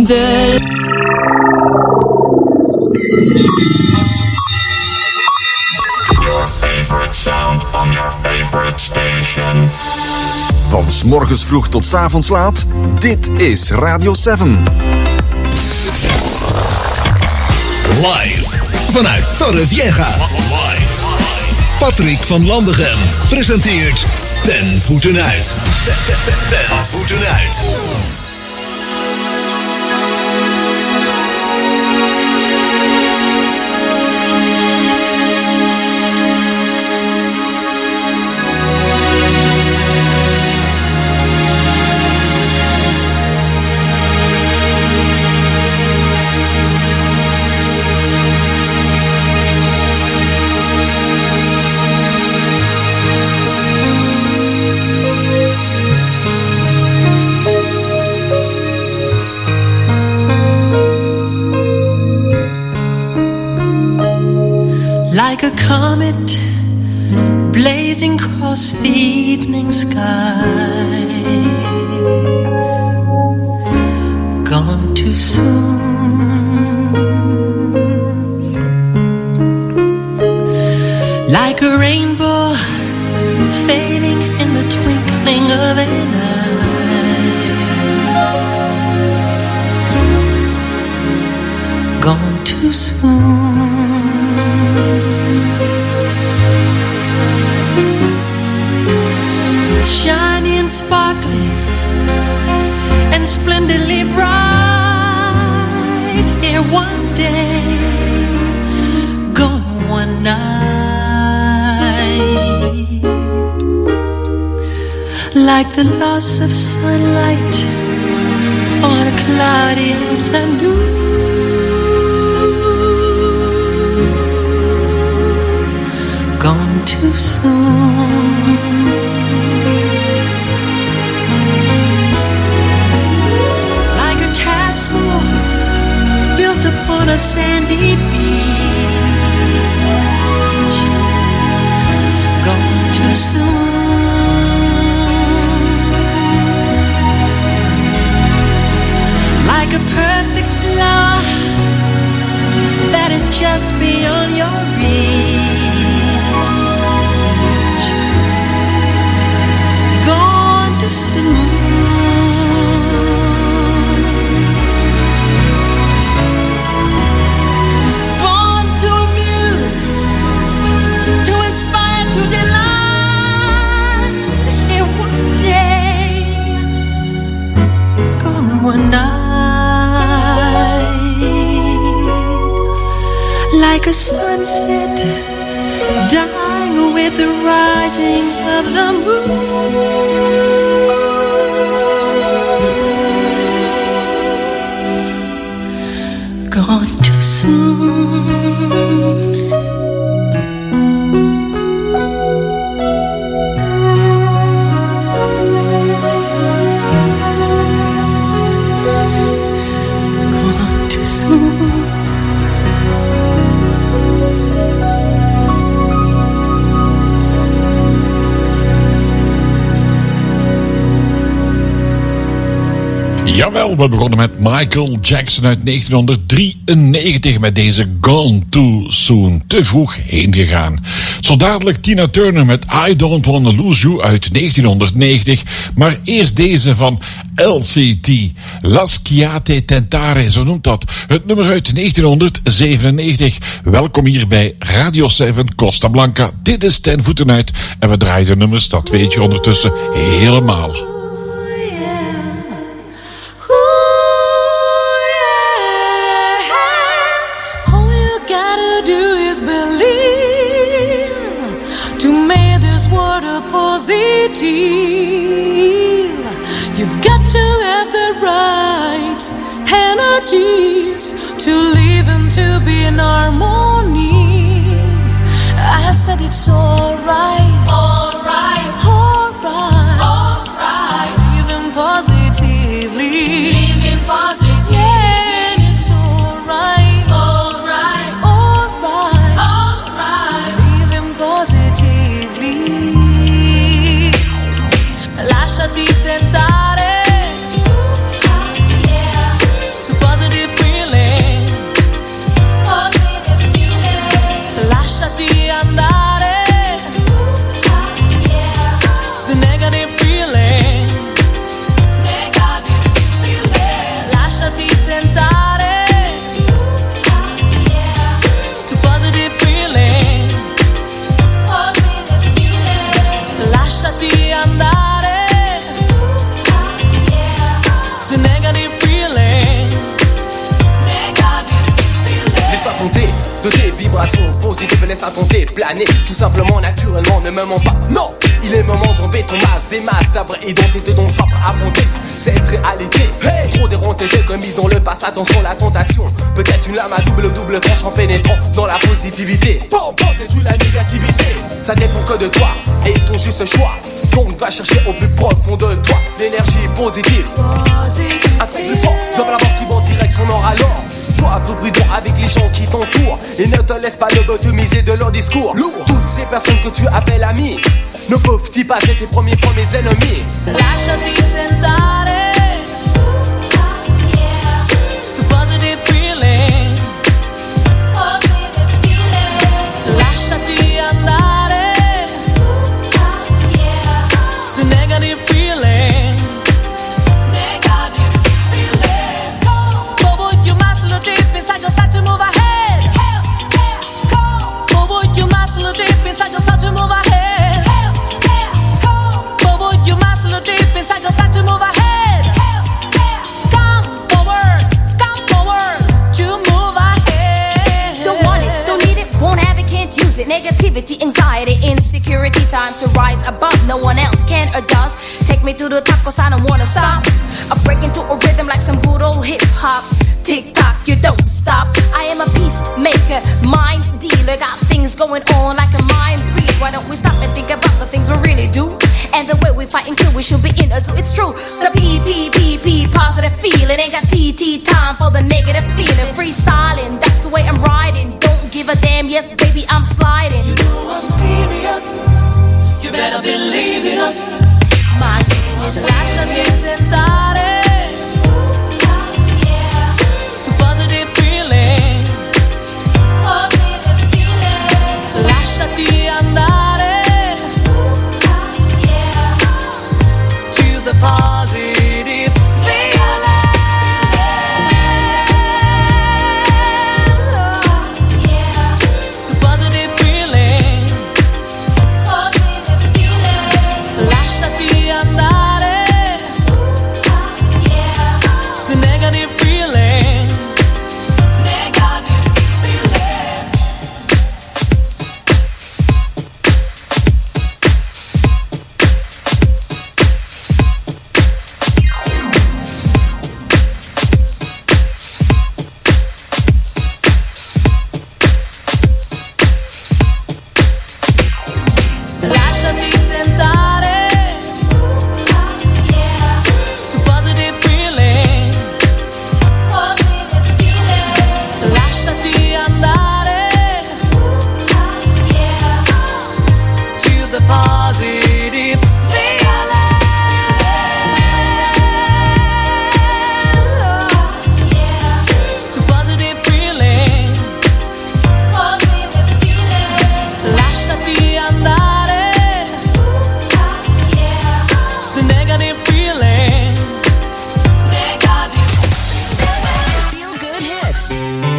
de... Your favorite sound on your favorite station. Van 's morgens vroeg tot 's avonds laat, dit is Radio 7. Live vanuit Torrevieja. Patrick van Landegem presenteert Ten Voeten Uit. Ten Voeten Uit. Like a comet blazing across the evening sky, gone too soon. Like a rainbow fading in the twinkling of an eye, gone too soon. Shiny and sparkling and splendidly bright, here one day, gone one night. Like the loss of sunlight on a cloudy afternoon, gone too soon. Upon a sandy beach, gone too soon. Like a perfect flower that is just beyond your reach, gone too soon. One night, like a sunset dying with the rising of the moon, gone too soon. Jawel, we begonnen met Michael Jackson uit 1993 met deze Gone Too Soon. Te vroeg heen gegaan. Zo dadelijk Tina Turner met I Don't Wanna Lose You uit 1990. Maar eerst deze van LCT. Lasciate Tentare, zo noemt dat. Het nummer uit 1997. Welkom hier bij Radio 7 Costa Blanca. Dit is Ten Voeten Uit. En we draaien de nummers, dat weet je ondertussen helemaal. You've got to have the right energies to live and to be in harmony. I said it's alright, alright, alright, alright. Living positively, living positively. Yeah, and it's alright, alright, alright, alright. Living positively. Lasciati tentare, vibration positive, laisse-la tenter, planer. Tout simplement, naturellement, ne me mens pas. Non, il est moment d'enlever ton masque, des masques, ta vraie identité dont soif à affronter cette réalité. Hey, trop déronté, commis dans le passé, attention la tentation. Peut-être une lame à double tranche en pénétrant dans la positivité. Bon, détruis la négativité. Ça dépend que de toi et ton juste choix. Donc va chercher au plus profond de toi l'énergie positive. Un truc plus fort dans la mort qui va en direction nord alors. Sois un peu prudent avec les gens qui t'entourent et ne te laisse pas lobotomiser de leur discours. Toutes ces personnes que tu appelles amis ne peuvent-ils pas être tes premiers ennemis? Lasciati tentare to positive feeling. Lasciati andare to negative feeling. But would you muscle deep inside yourself to move ahead? But would you muscle deep inside yourself to move ahead? But would you muscle deep inside yourself to move ahead? Come forward to move ahead. Don't want it, don't need it, won't have it, can't use it. Negativity, anxiety, insecurity, time to rise above. No one else can or does. Take me to the top cause I don't wanna stop. I break into a rhythm like some good old hip hop. Tick tock, you don't stop. I am a peacemaker, mind dealer. Got things going on like a mind read. Why don't we stop and think about the things we really do? And the way we fight and kill, we should be in a zoo. It's true. The P, positive feeling. Ain't got TT time for the negative feeling. Freestyling, that's the way I'm riding. Don't give a damn, yes baby, I'm sliding. You know I'm serious. You better believe in us. My sickness, Lasciati tentare to positive feeling. Lasciati andare to the positive feeling. To positive feeling. Lasciati andare to negative feeling. Negative feeling. Lasciati tentare to positive feeling. Lasciati andare to the positive feeling. To positive feeling. Lasciati andare to negative feeling. Negative feel good hits.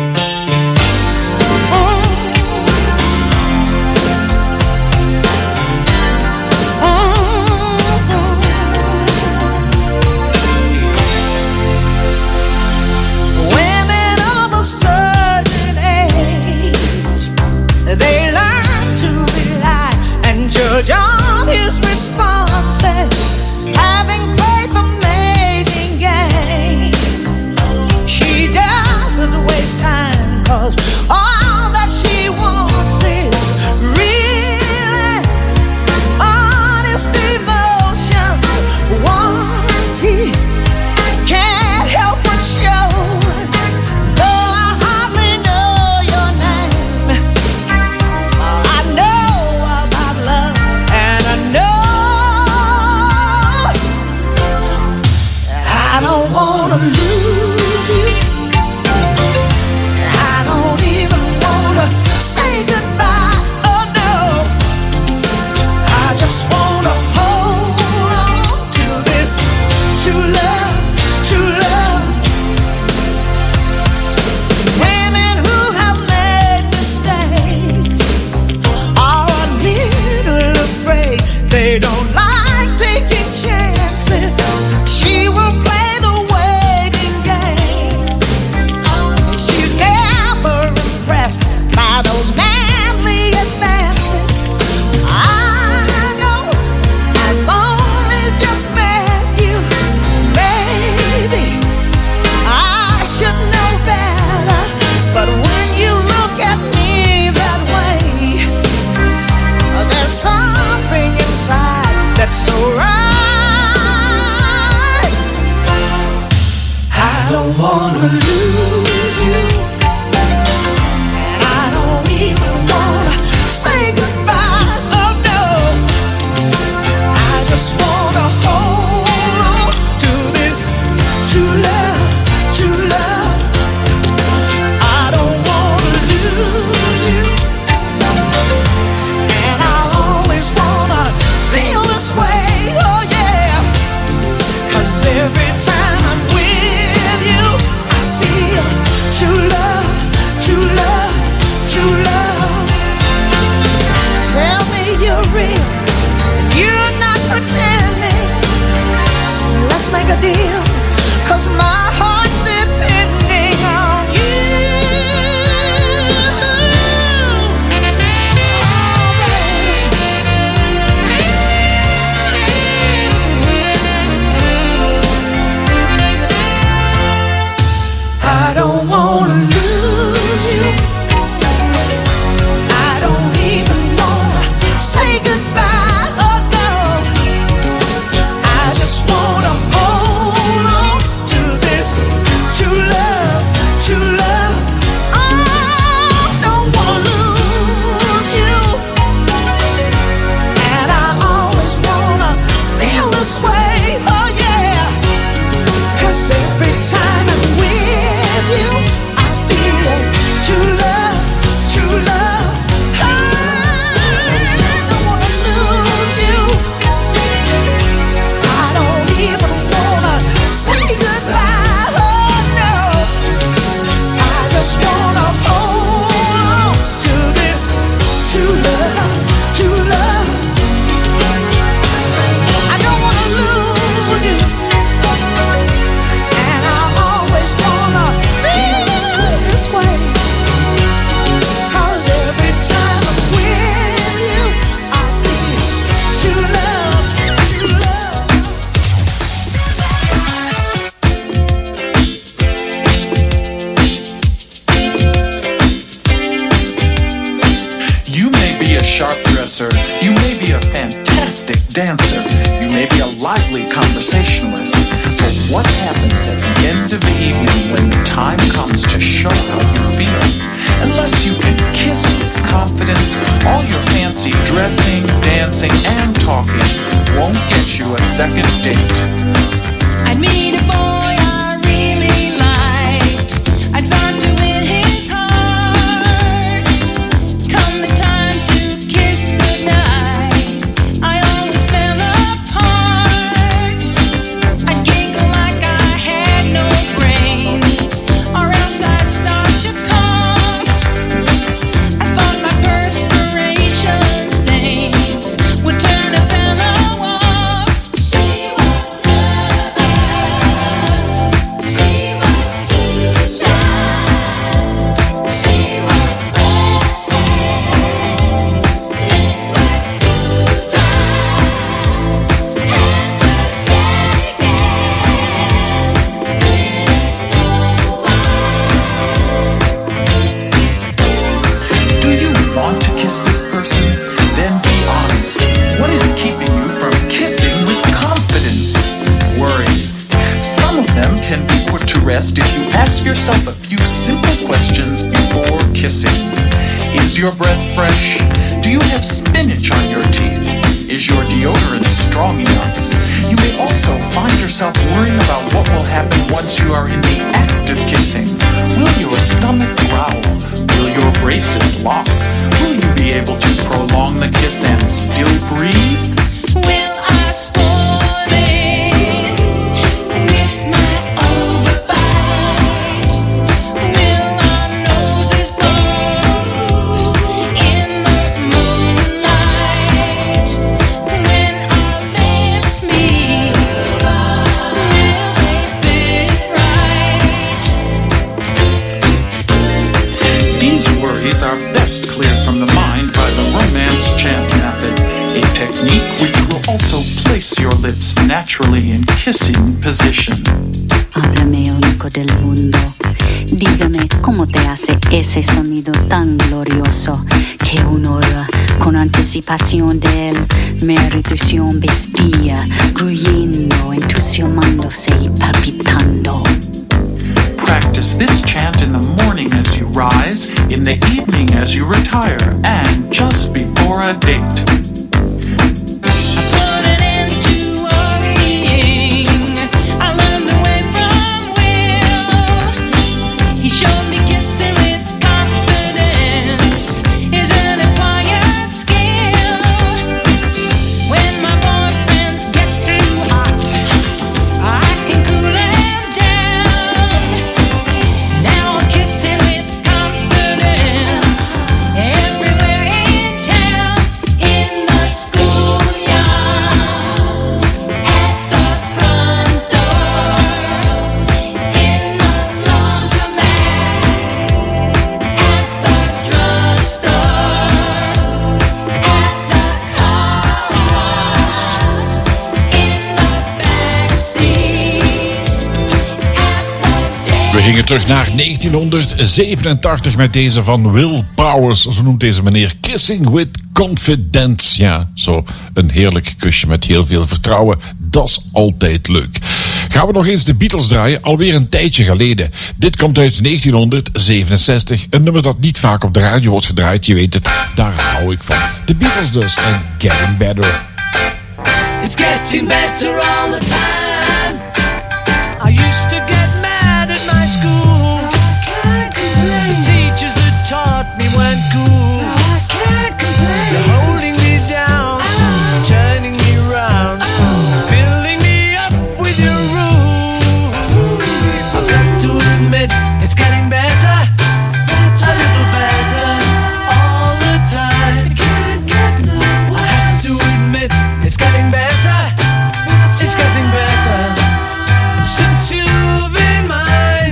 Women of a certain age, they learn to rely and judge on his responses, having faith for making gain. She doesn't waste time, cause all that she wants is really honest emotion. Once he can't help but show. Though I hardly know your name, I know about love, and I know I don't wanna lose you. I don't even wanna say goodbye. Oh no, I just wanna hold on to this true love, true love. Women who have made mistakes are a little afraid. They don't like taking chances. She will play the waiting game. I don't wanna lose you, and I don't even wanna say goodbye. Oh no, I just wanna hold on to this true love, true love. I don't wanna lose you, and I always wanna feel this way. Oh yeah, 'cause every time I'm with you, I feel true love, true love, true love. Tell me you're real, you're not pretending. Let's make a deal, 'cause my heart's depending on you. I don't wanna lose you, I don't even wanna say goodbye. Oh no, I just wanna hold on to this true love, true love. I don't wanna lose you, and I always wanna feel this way. Oh yeah, 'cause every time I'm with you, I feel true love, true love. I don't wanna lose you, I don't even wanna say goodbye. Oh no, I just wanna hold on to this true love, true love. I don't wanna lose you, and I always wanna feel this way. 'Cause every time I'm with you, I feel true love, true love. You may be a sharp dresser, you may be a fantastic dancer, you may be a lively conversationalist, but what happens at the end of the evening when the time comes to show how you feel? Unless you can kiss with confidence, all your fancy dressing, dancing, and talking won't get you a second date. I'd meet a boy I really liked. I'd start to win his heart. Come the time to kiss goodnight, I always fell apart. I'd giggle like I had no brains, or else I'd start to cough. I thought my perspiration stains would turn a fellow off. She was rest if you ask yourself a few simple questions before kissing. Is your breath fresh? Do you have spinach on your teeth? Is your deodorant strong enough? You may also find yourself worrying about what will happen once you are in the act of kissing. Will your stomach growl? Will your braces lock? Will you be able to prolong the kiss and still breathe? Will I spoil it with my overbite? Will our noses blow in the moonlight? When our lips meet, will they fit right? These worries are best cleared from the mind by the romance chant method, a technique which will also place your lips naturally in kissing position. Háblame único del mundo, dígame cómo te hace ese sonido tan glorioso que una hora con anticipación de él mi intuición vestía, gruyendo, entusiasmándose y palpitando. practice this chant in the morning as you rise, in the evening as you retire, and just before a date. We gingen terug naar 1987 met deze van Will Powers. Zo noemt deze meneer Kissing with Confidence. Ja, zo een heerlijk kusje met heel veel vertrouwen. Dat is altijd leuk. Gaan we nog eens de Beatles draaien, alweer een tijdje geleden. Dit komt uit 1967. Een nummer dat niet vaak op de radio wordt gedraaid. Je weet het, daar hou ik van. De Beatles dus en Getting Better. It's getting better all the time. I used to get mad at my school. The teachers that taught me weren't cool. They're holding me down, turning me round, filling me up with your rules. I've got to admit, it's getting better, a little better all the time. I have to admit, it's getting better, it's getting better since you've been mine.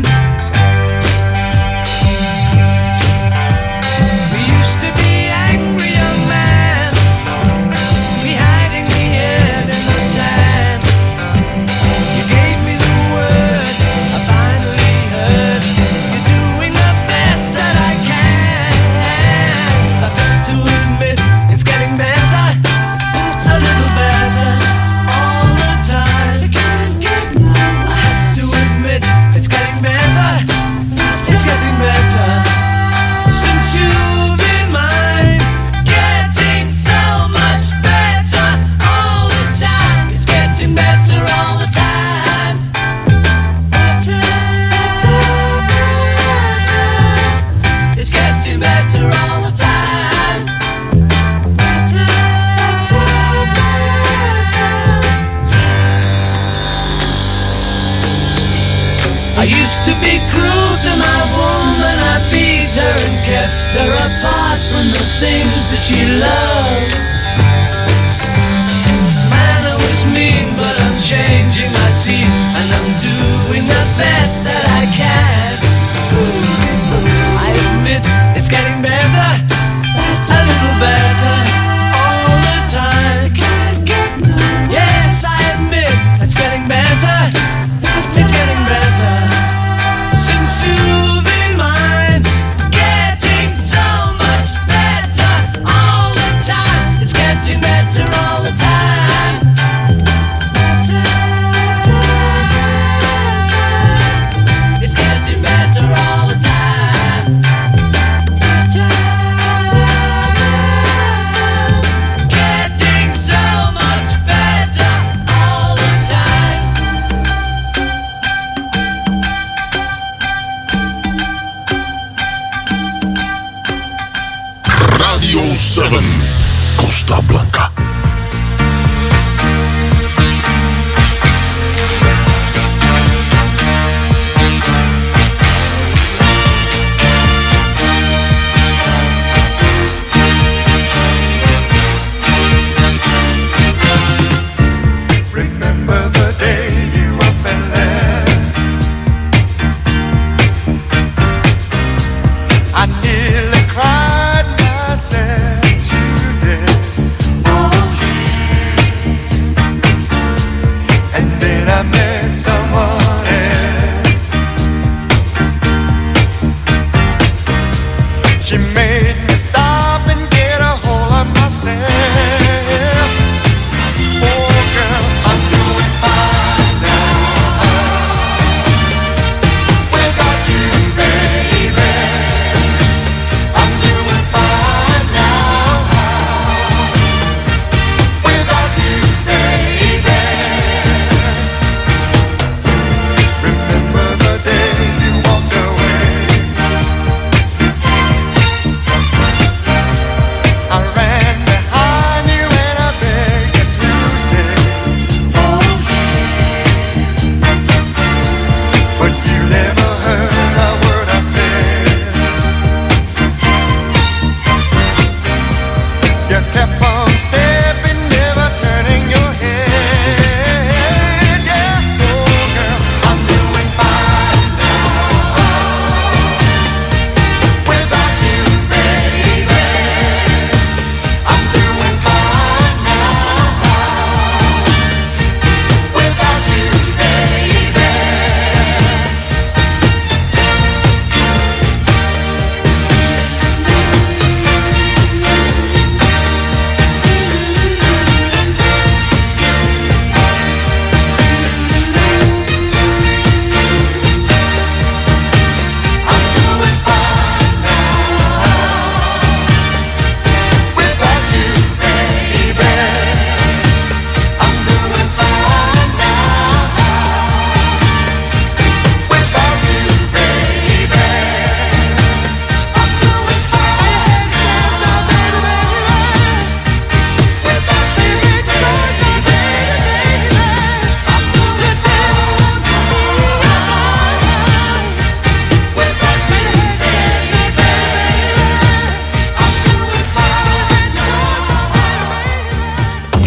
We used to be angry young men, we hiding the head in the sand. You gave me the word, I finally heard. You're doing the best that I can. I've got to admit, it's getting better, a little better all the time. I have to admit, it's getting better, it's getting better since you've been mine. Getting so much better all the time. It's getting better all the time. Better, better, better. It's getting better all the time. Better, better, better. I used to be cruel to my woman, I beat her and kept her apart from the things that she loved. Man, I was mean, but I'm changing my scene, and I'm doing the best that I can. I admit, it's getting better, a little better all the time. Yes, I admit, it's getting better, it's getting better since you've been mine. Getting so much better all the time. It's getting better all the time. It's getting better all the time. Getting so much better all the time. Radio 7 Costa Blanca. Remember the day you up and left. I nearly cried myself to death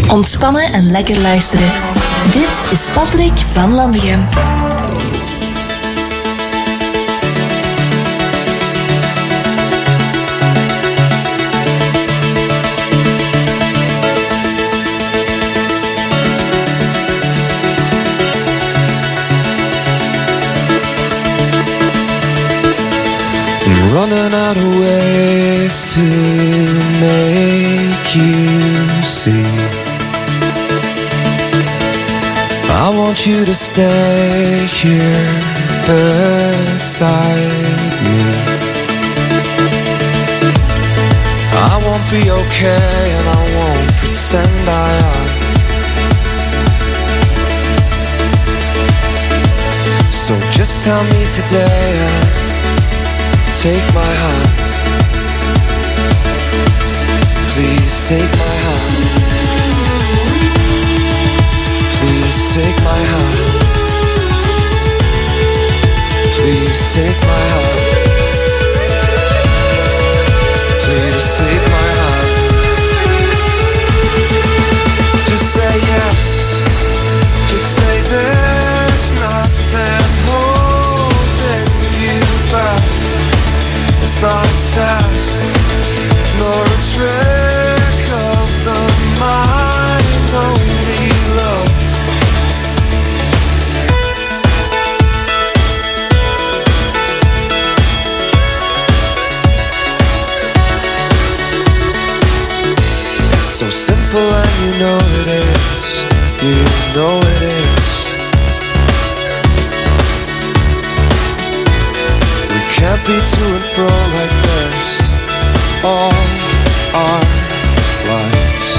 Ontspannen en lekker luisteren. Dit is Patrick van Landegem. Running out of ways to make you see. I want you to stay here beside me. I won't be okay and I won't pretend I am. So just tell me today and take my hand. Please take my hand. Please take my hand. Please take my hand. Please take my hand. Just say yes. Just say there's nothing holding you back. It's not a test, nor a trick of the mind, only love. It's so simple and you know it is, you know it is. Can't be to and fro like this all our lives.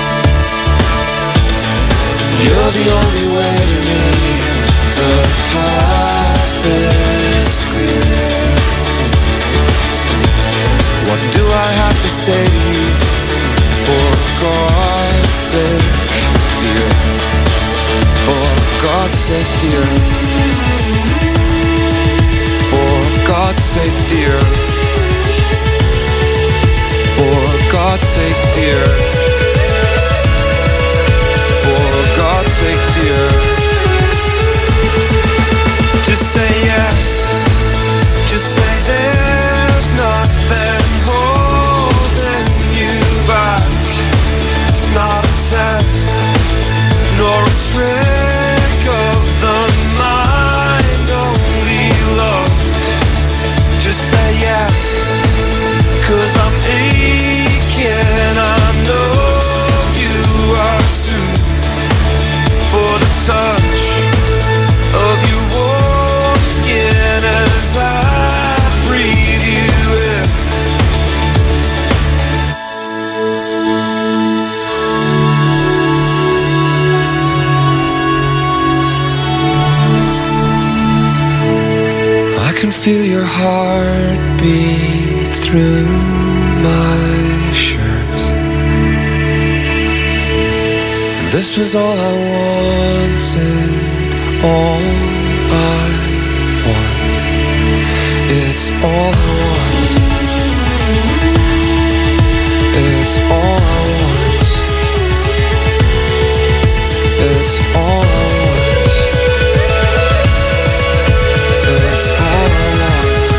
You're the only way to me. The path is clear. What do I have to say to you? For God's sake, dear. For God's sake, dear. For God's sake, dear. For God's sake, dear. For God's sake, dear. Just say yes. Just say there's nothing holding you back. It's not a test, nor a trick of the mind, only love. Just say yes, 'cause I'm aching, I know you are too. For the touch of your warm skin as I breathe you in. I can feel your heartbeat through my shirt. This was all I wanted, all I want. It's all I want. It's all I want. It's all I want. It's all I want.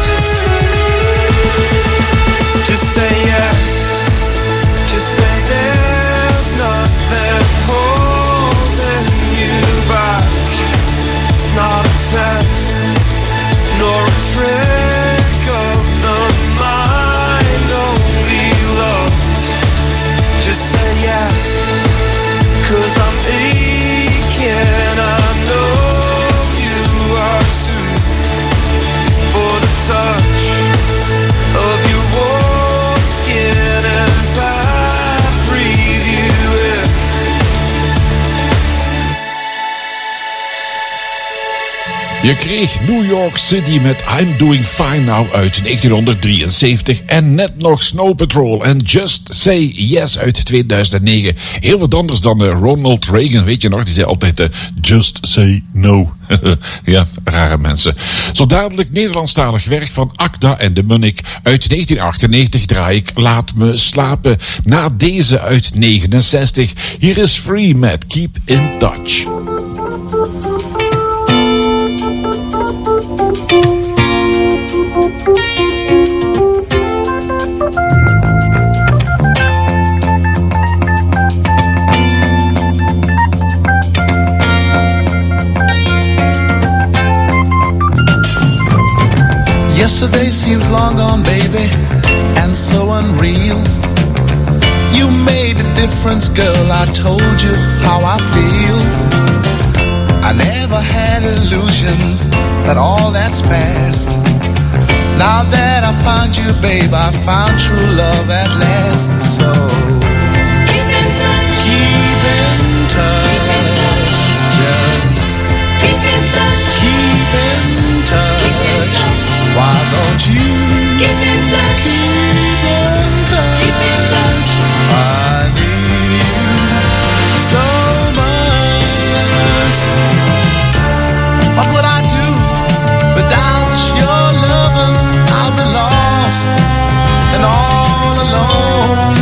Just say yes. Just say there's nothing holding you back. It's not a test, nor a trick of the mind, only love. Just say yes, 'cause I'm aching, I know you are too. For the touch of your warm skin as I breathe you in. Je kreeg New York City met I'm Doing Fine Now uit 1973 en net nog Snow Patrol en Just Say Yes uit 2009. Heel wat anders dan Ronald Reagan, weet je nog? Die zei altijd Just Say No. Ja, rare mensen. Zo dadelijk Nederlandstalig werk van Akda en de Munnik. Uit 1998 draai ik Laat Me Slapen. Na deze uit 69. Hier is Free met Keep in Touch. Yesterday seems long gone, baby, and so unreal. You made a difference, girl, I told you how I feel. I never had illusions, but all that's past. Now that I found you, babe, I found true love at last. So keep in touch, keep in touch, just keep in touch, keep in touch. Why don't you keep in touch, keep in touch, keep in touch? I need you so much. What would I do without your loving? I'll be lost and all alone.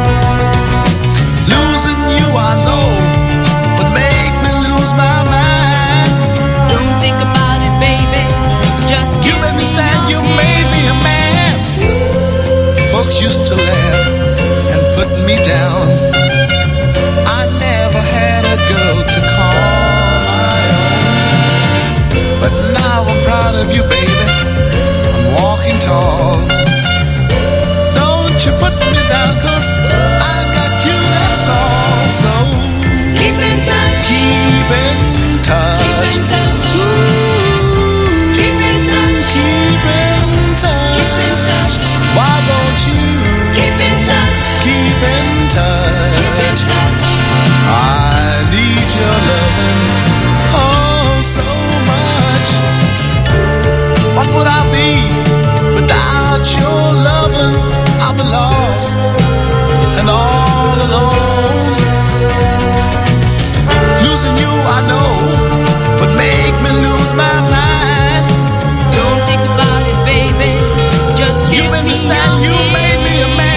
Losing you, I know, would make me lose my mind. Don't think about it, baby. Just you understand, you made me a man. Folks used to laugh and put me down. I never had a girl to call my own. But now I'm proud of you, baby. I'm walking tall. Don't you put me down, 'cause I got you, that's all. So keep in touch, keep in touch, keep in touch. Keep in touch, keep in touch, keep in touch. Why don't you keep in touch, keep in touch, keep in touch? I need your loving, oh so much. What would I be without your loving? I'll be lost and all alone. Losing you, I know, would make me lose my mind. don't think about it, baby. Just You give me understand, your you hand. made me a man.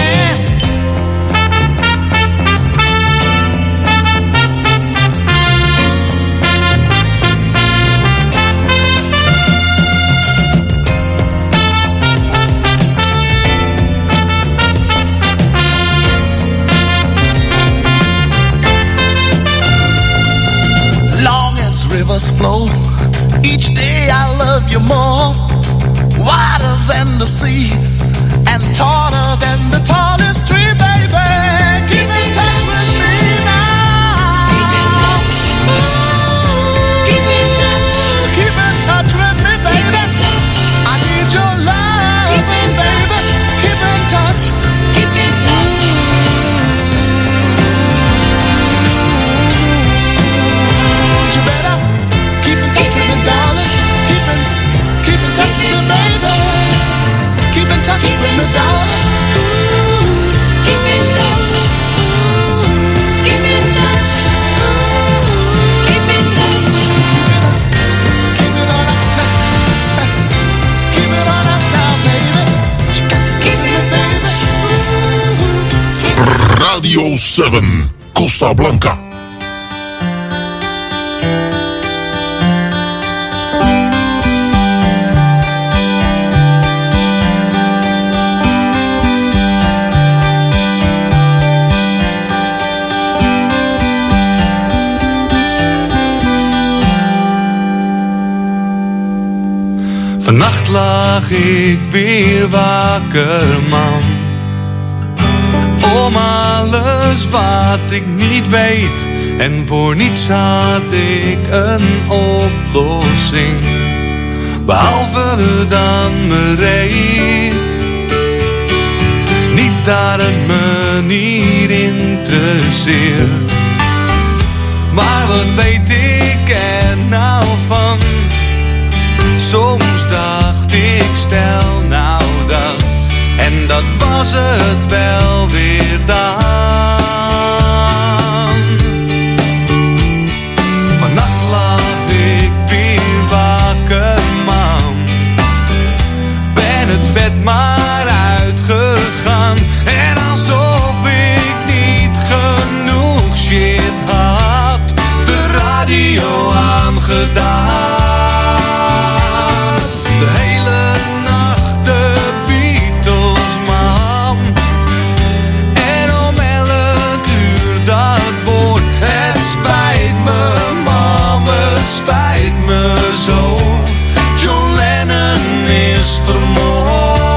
Long as rivers flow, each day I love you more. Wider than the sea and taller than the tallest tree, baby. Keep in touch with me now. Keep in touch, keep in touch, Keep in touch with me, baby. I need your love, baby. Keep in touch. keep in touch. You better keep in touch with me, darling. Keep in touch with me, baby. Keep in touch with me, darling. Keep in touch, keep in touch, keep in touch. Keep it on up now. Keep it on up now, baby. You got to keep it, baby. Radio 7, Costa Blanca. Vannacht lag ik weer wakker, man. Om alles wat ik niet weet. En voor niets had ik een oplossing. Behalve dan bereid. Niet dat het me niet interesseert. Maar wat weet ik er nou van? was het wel weer dan. Vannacht lag ik weer wakker, man. Ben het bed maar uitgegaan. En alsof ik niet genoeg shit had, de radio aangedaan. De hele nacht de Beatles, man. En om 11 uur dat woord. Het spijt me, mam, het spijt me zo. John Lennon is vermoord.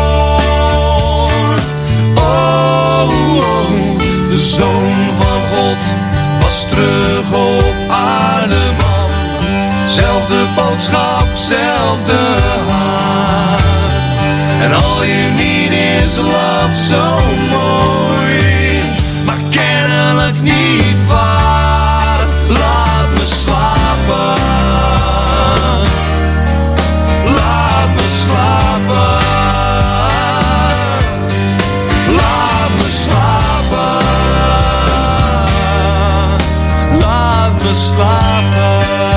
Oh, oh, de Zoon van God was terug op aarde, man. Zelfde boodschap, zelfde haar. En all you need is love, zo mooi. Maar kennelijk niet waar. Laat me slapen. Laat me slapen. Laat me slapen. Laat me slapen.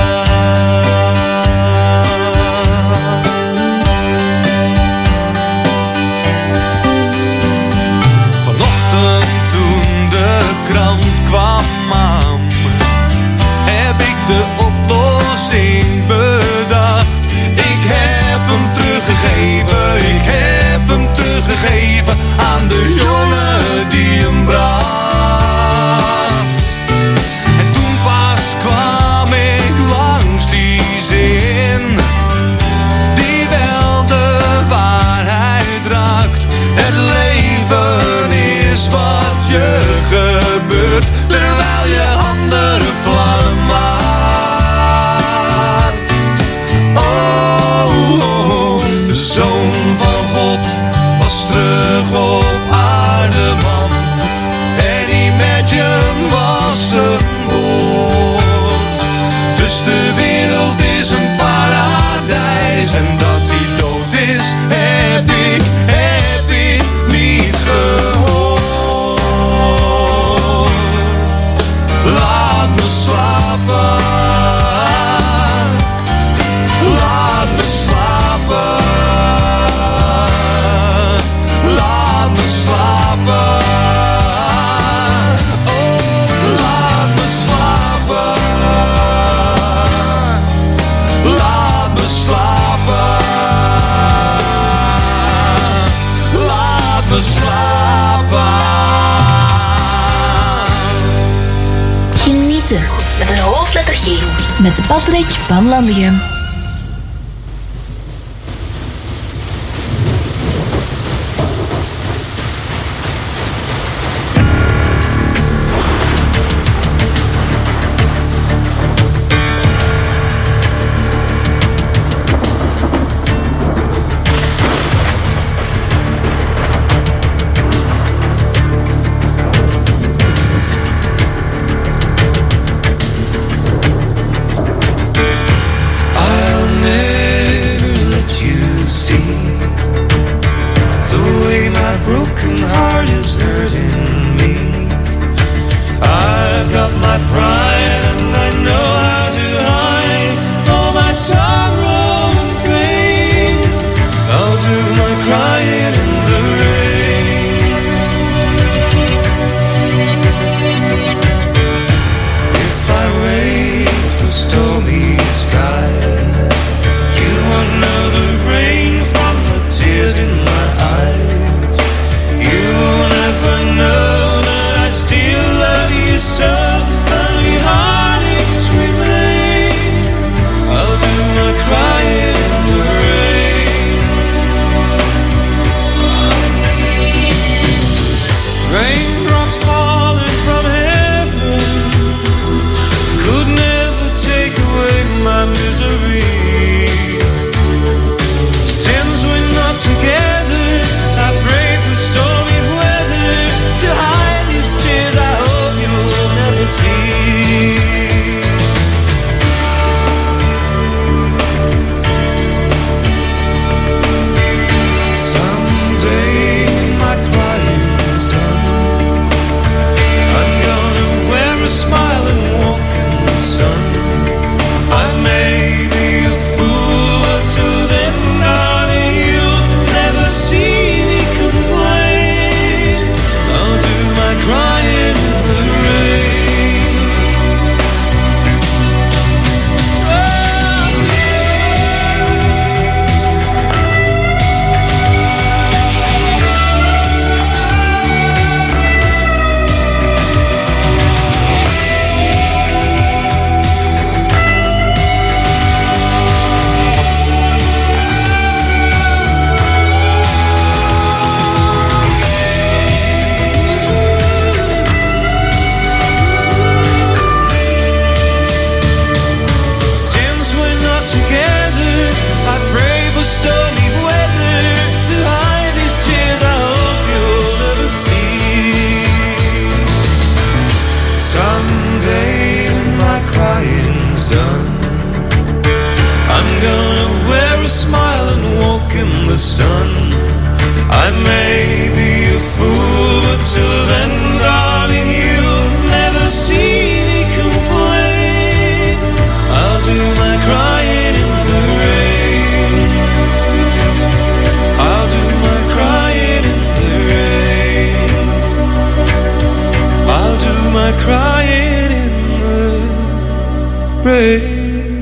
Vanochtend toen de krant kwam aan, heb ik de oplossing bedacht. Ik heb hem teruggegeven, ik heb hem teruggegeven aan de jongen die hem bracht. En toen pas kwam ik langs die zin, die wel de waarheid raakt. Het leven is wat je gebeurt, terwijl je andere plannen maakt. Oh, oh, de Zoon van God was terug op aarde, man. En Imagine was een woord. Dus de wereld is een paradijs. En dat hij dood is, heb ik niet gehoord. Laat me slapen. Laat me slapen. Laat me slapen. Oh, laat me slapen. Laat me slapen. Laat me slapen. Genieten met een hoofdletter G. Met Patrick van Landegem. I the sun. I may be a fool, but till then, darling, you'll never see me complain. I'll do my crying in the rain. I'll do my crying in the rain. I'll do my crying in the rain.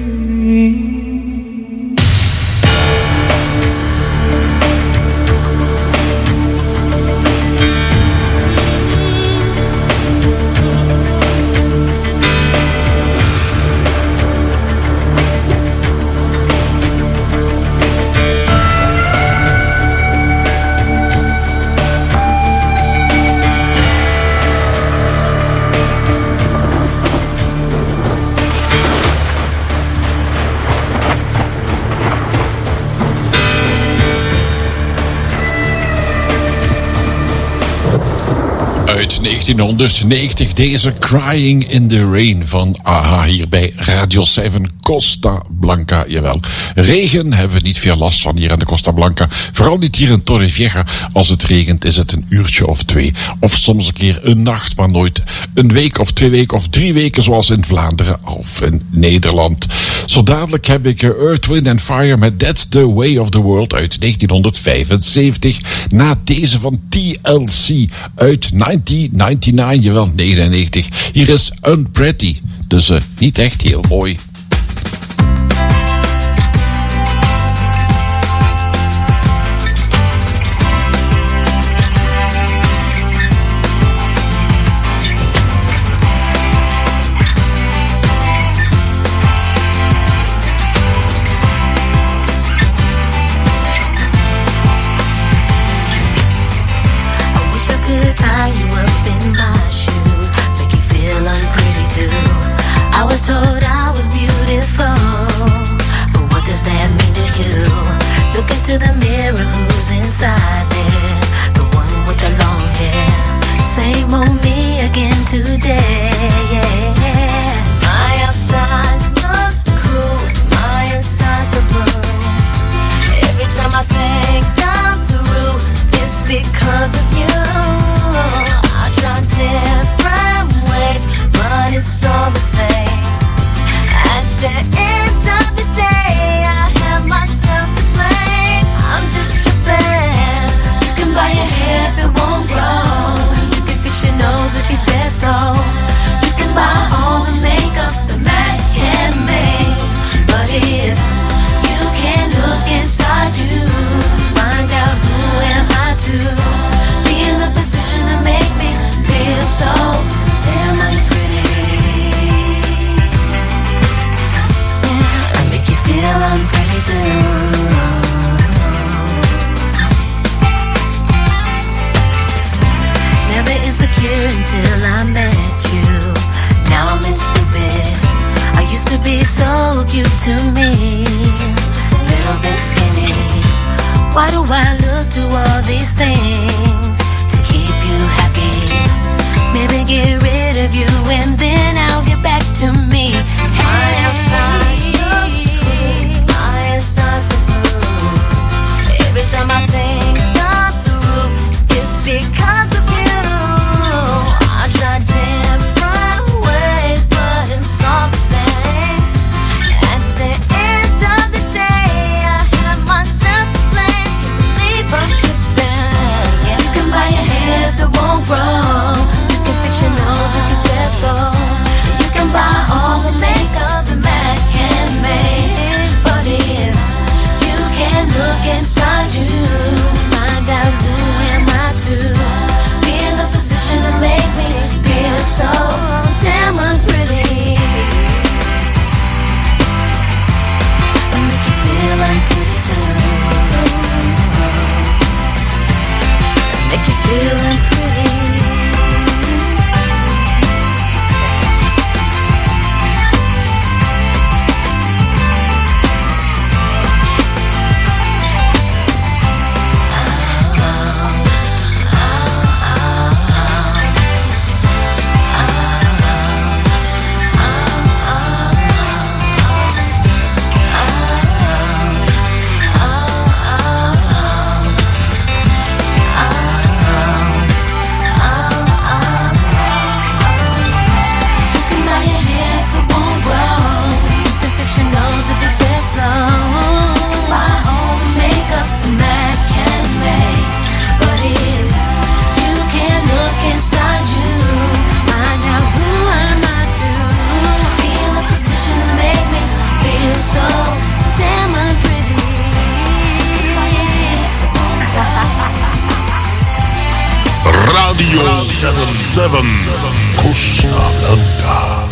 Uit 1990 deze Crying in the Rain van AHA hier bij Radio 7 Costa Blanca. Jawel, regen hebben we niet veel last van hier aan de Costa Blanca. Vooral niet hier in Torrevieja. Als het regent is het een uurtje of 2. Of soms een keer een nacht, maar nooit een week of 2 weken of 3 weken zoals in Vlaanderen of in Nederland. Zo dadelijk heb ik Earth, Wind and Fire met That's the Way of the World uit 1975. Na deze van TLC uit 1999, jawel 99. Hier is Unpretty, dus niet echt heel mooi. Told I was beautiful, but what does that mean to you? Look into the mirror, who's inside there? The one with the long hair. Same old me again today. My outside's look cool, my inside's a blue. Every time I think I'm through, it's because of you. I try different ways, but it's all the same. At the end of the day, I have myself to blame. I'm just tripping. You can buy your hair if it won't grow. You can fix your nose if he says so. You can buy all the makeup the man can make. But if you can't look inside you, find out who am I to be in the position to make me feel so damn unpretty. Feel unpretty too. Never insecure until I met you. Now I'm in stupid. I used to be so cute to me, just a little bit skinny. Why do I look to all these things to keep you happy? Maybe get rid of you and then I'll get back to me. My outside. Every time I think I'm through, it's because of you. I try different ways, but it's all the same. At the end of the day, I have myself to blame. Leave I'm tripping. Yeah, you can buy your hair that won't grow. You can fix your nose if you say so. You can buy all the makeup and Radio 7 Costa Landa.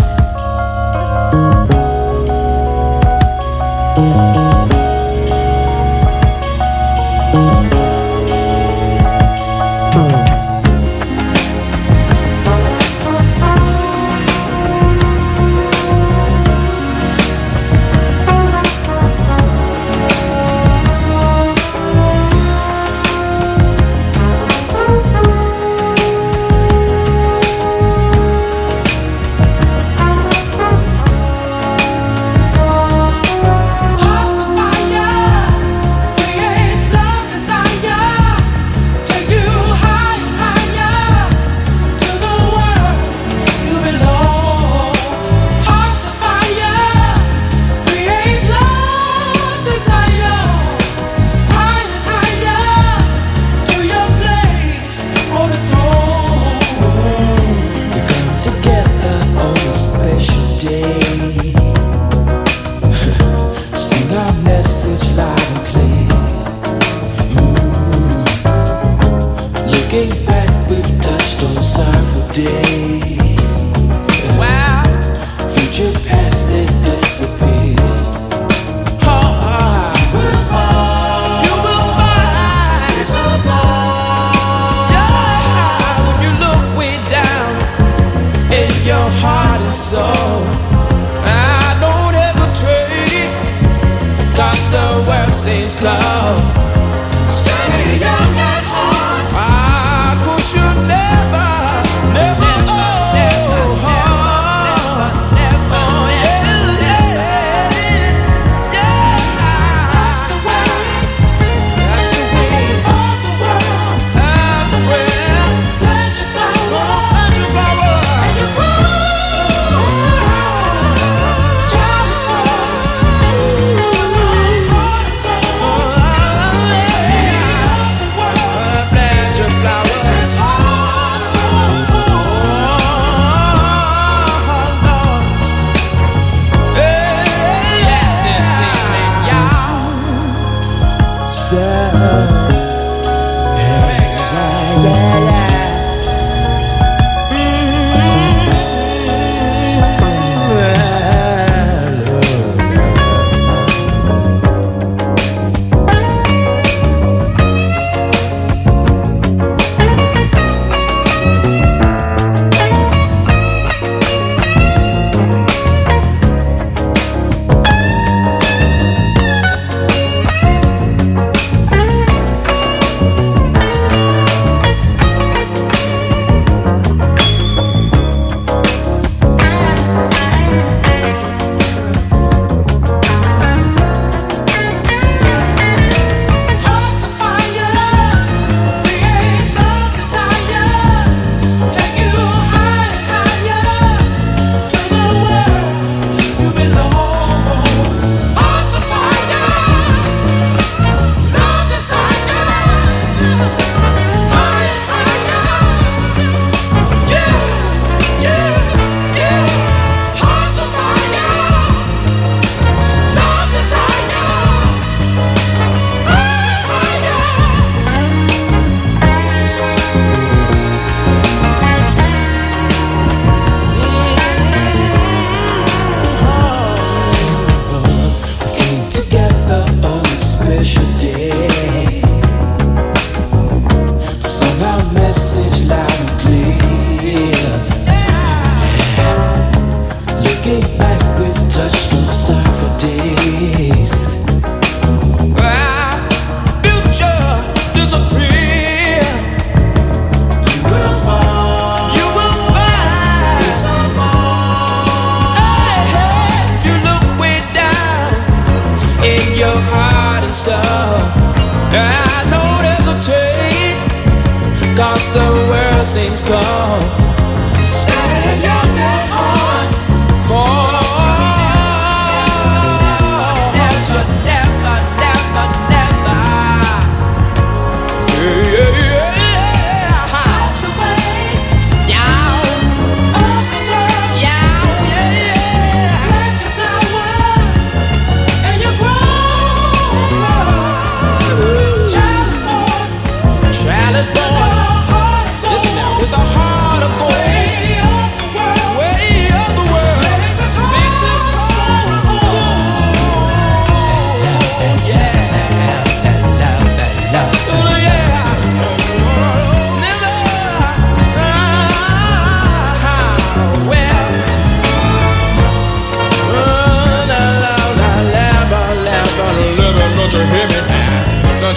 Listen now.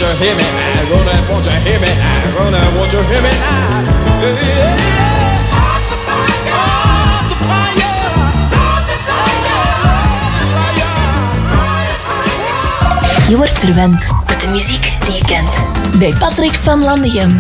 won't you hear me now? Roland, won't you hear me now? Roland, won't you hear me now? Hearts of fire, hearts of fire, Lord desire, Je wordt verwend met de muziek die je kent. Bij Patrick van Landegem.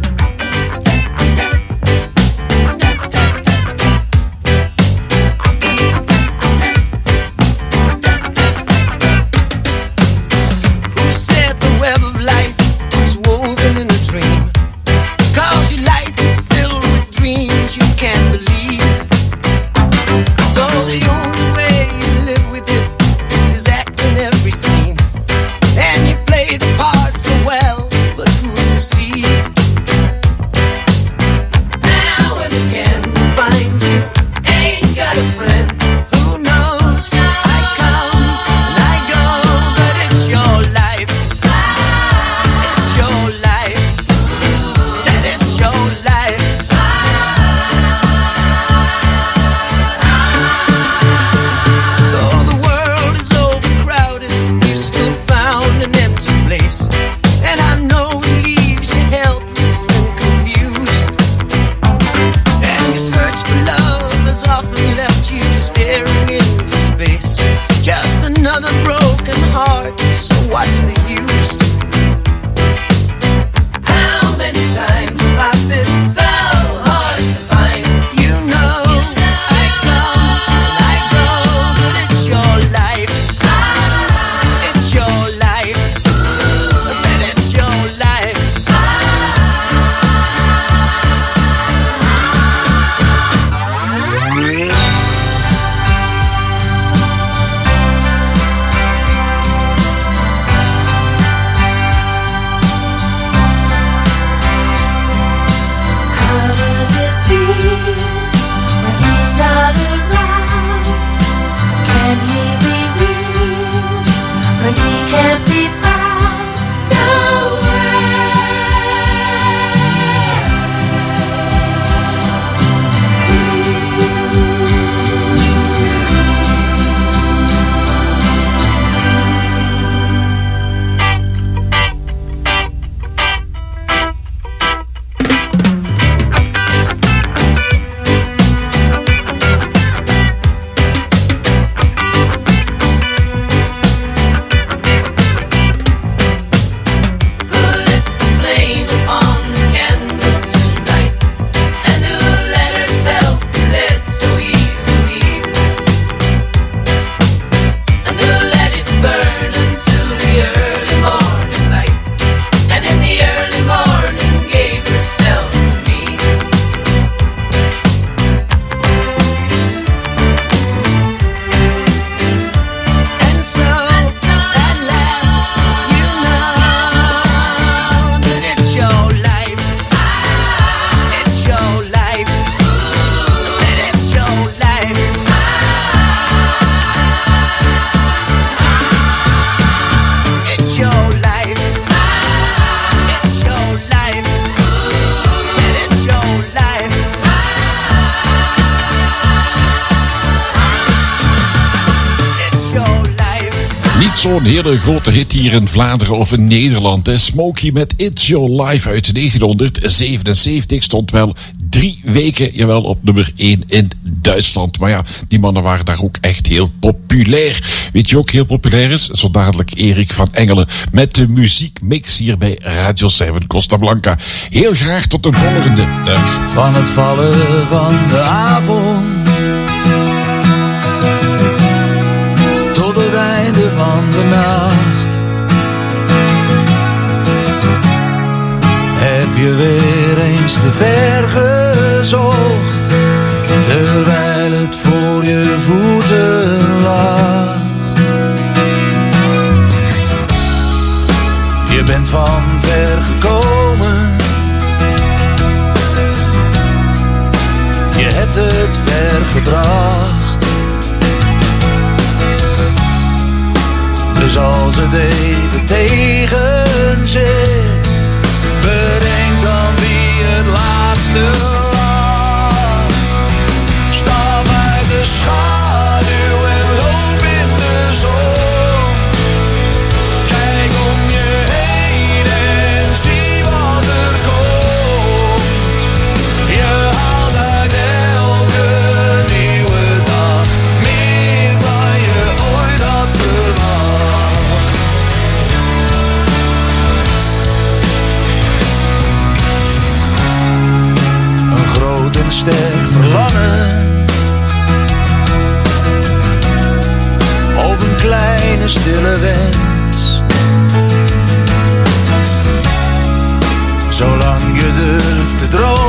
Zo'n hele grote hit hier in Vlaanderen of in Nederland. Hè. Smokey met It's Your Life uit 1977 stond wel 3 weken, jawel, op nummer 1 in Duitsland. Maar ja, die mannen waren daar ook echt heel populair. Weet je ook heel populair is? Zo dadelijk Erik van Engelen met de muziekmix hier bij Radio 7 Costa Blanca. Heel graag tot een volgende dag. Van het vallen van de avond tot het einde van de nacht heb je weer eens te ver gezocht, terwijl het voor je voeten lag. Je bent van ver gekomen, je hebt het ver gebracht. Dus als het even tegen zit, bedenk dan wie het laatste lacht. Stap uit de schaduw en loop in de zon. Kijk om je heen, sterk verlangen. Of een kleine stille wens. Zolang je durft te dromen.